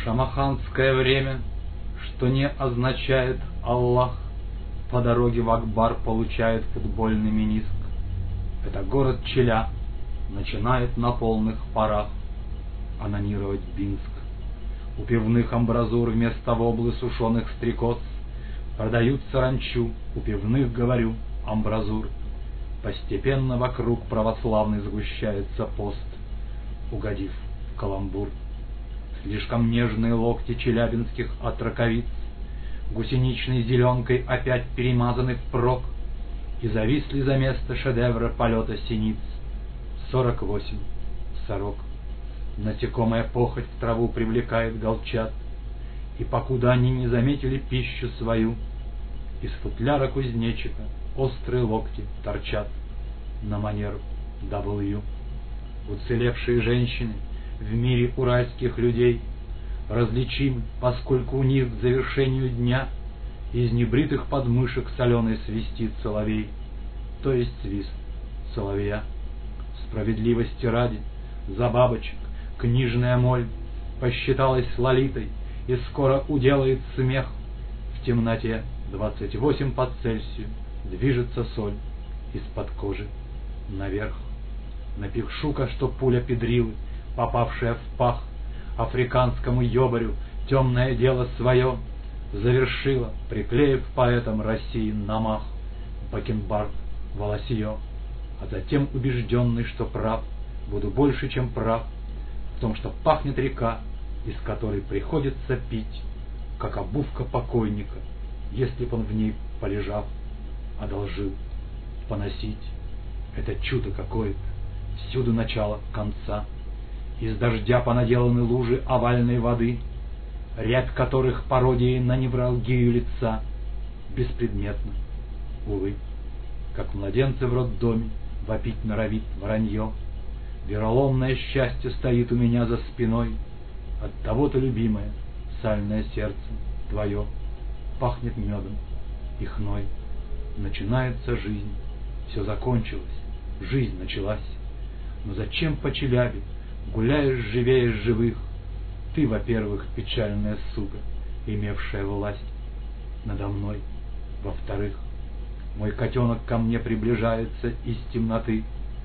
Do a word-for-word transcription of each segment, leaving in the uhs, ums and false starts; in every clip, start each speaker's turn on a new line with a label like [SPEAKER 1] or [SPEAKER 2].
[SPEAKER 1] Шамаханское время, что не означает Аллах, по дороге в Акбар получает футбольный мениск. Это город Челя начинает на полных парах анонировать Бинск. У пивных амбразур вместо воблы сушеных стрекоз продают саранчу, у пивных, говорю, амбразур. Постепенно вокруг православный сгущается пост, угодив в каламбур. Слишком нежные локти челябинских отроковиц гусеничной зеленкой опять перемазаны впрок, и зависли за место шедевра полета синиц сорок восемь сорок. Насекомая похоть в траву привлекает голчат, и покуда они не заметили пищу свою, из футляра кузнечика острые локти торчат на манер дабл ю. Уцелевшие женщины в мире уральских людей различимы, поскольку у них к завершению дня из небритых подмышек соленой свистит соловей, то есть свист соловья. Справедливости ради, за бабочек книжная моль посчиталась лолитой, и скоро уделает смех. В темноте двадцать восемь по Цельсию движется соль из-под кожи наверх. Напишу-ка, что пуля педрилы, попавшая в пах, африканскому ёбарю темное дело свое завершила, приклеив поэтам России на мах бакенбард волосье. А затем, убежденный, что прав, буду больше, чем прав в том, что пахнет река, из которой приходится пить, как обувка покойника, если б он в ней, полежав, одолжил поносить. Это чудо какое-то, всюду начало конца. Из дождя понаделаны лужи овальной воды, рябь которых пародией на невралгию лица, беспредметно, увы, как младенцы в роддоме вопить норовит вранье. Вероломное счастье стоит у меня за спиной, от того-то, любимое, сальное сердце твое пахнет медом и хной. Начинается жизнь, все закончилось, жизнь началась. Но зачем по Челябе гуляешь живее живых? Ты, во-первых, печальная сука, имевшая власть надо мной. Во-вторых, мой котенок ко мне приближается из темноты,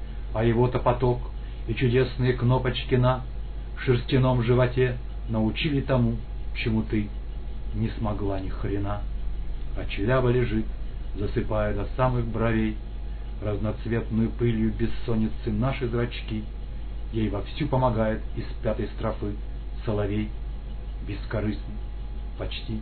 [SPEAKER 1] а его-то поток и чудесные кнопочки на шерстяном животе научили тому, чему ты не смогла ни хрена. А Челяба лежит, засыпая до самых бровей разноцветную пылью бессонницы наши зрачки. Ей вовсю помогает из пятой строфы соловей, бескорыстный, почти.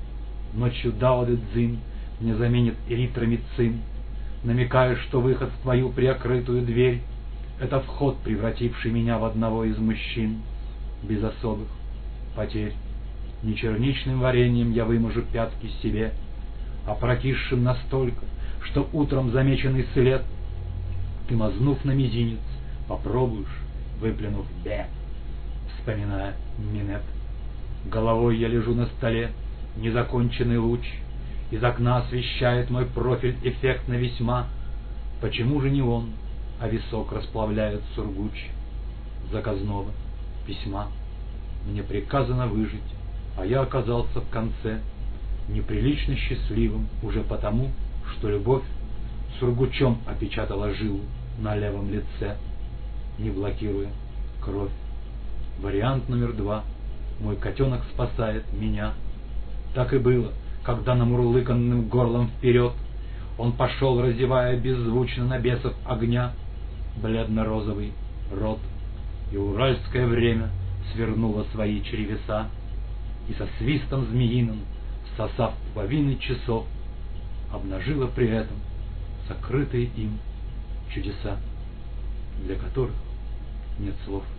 [SPEAKER 1] Ночью Дао Дэ Цзин мне заменит эритромицин, намекая, что выход в твою приоткрытую дверь — это вход, превративший меня в одного из мужчин, без особых потерь. Не черничным вареньем я выможу пятки себе, а прокисшим настолько, что утром замеченный след ты, мазнув на мизинец, попробуешь, выплюнув «бе», вспоминая минет. Головой я лежу на столе, незаконченный луч из окна освещает мой профиль эффектно весьма. Почему же не он, а висок расплавляет сургуч заказного письма? Мне приказано выжить, а я оказался в конце неприлично счастливым уже потому, что любовь сургучом опечатала жилу на левом лице, не блокируя кровь. Вариант номер два. Мой котенок спасает меня. Так и было, когда намурлыканным горлом вперед он пошел, разевая беззвучно на бесов огня бледно-розовый рот, и уральское время свернуло свои чревеса, и со свистом змеиным, всосав половины часов, обнажило при этом сокрытые им чудеса, для которых нет слов.